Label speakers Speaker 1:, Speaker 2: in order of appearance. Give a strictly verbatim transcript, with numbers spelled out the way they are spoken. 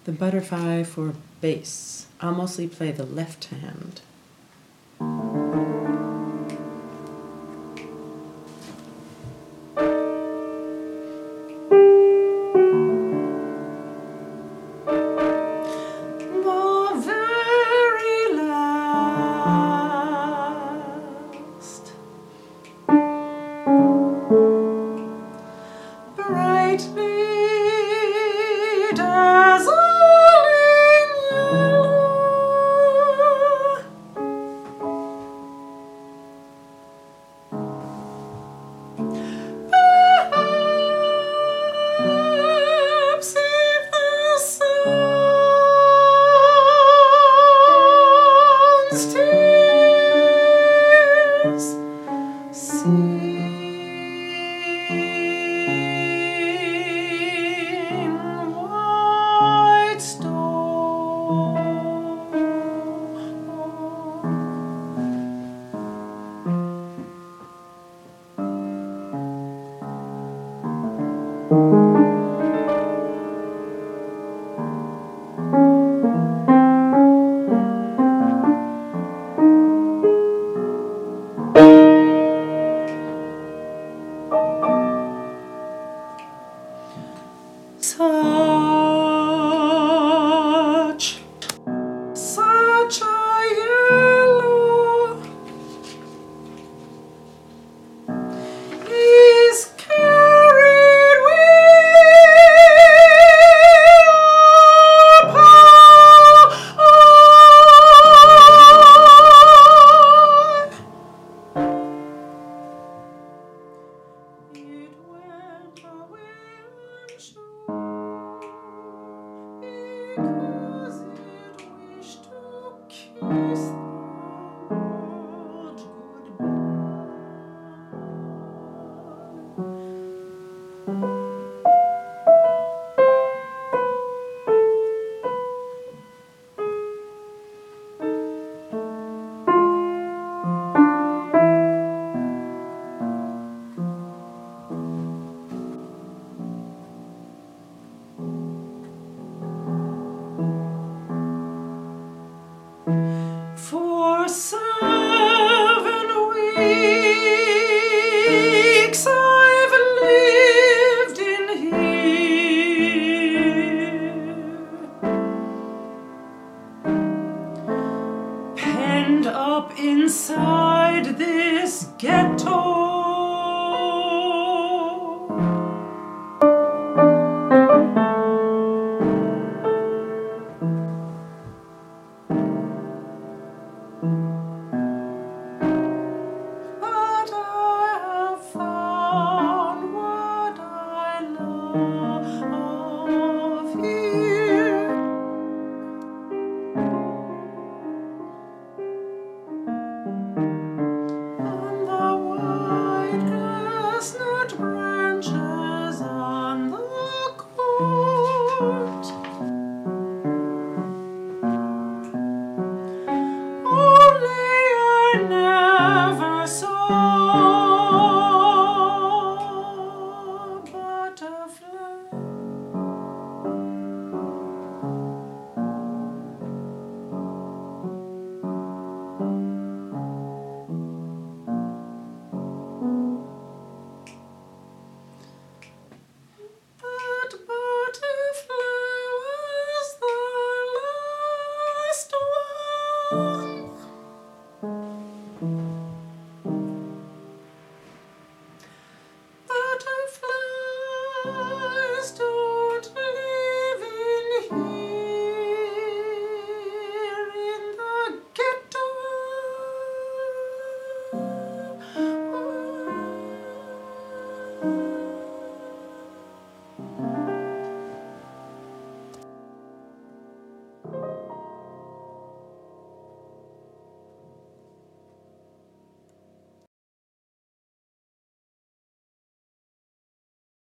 Speaker 1: The butterfly for bass. I'll mostly play the left hand. Such, such a yellow is carried with it went away, I'm sure, because it wished to kiss the world goodbye. For seven weeks I've lived in here, penned up inside this ghetto. But I have found what I love here. On the white chestnut branches on the court, only I never saw a butterfly. But butterfly was the last one. Butterflies do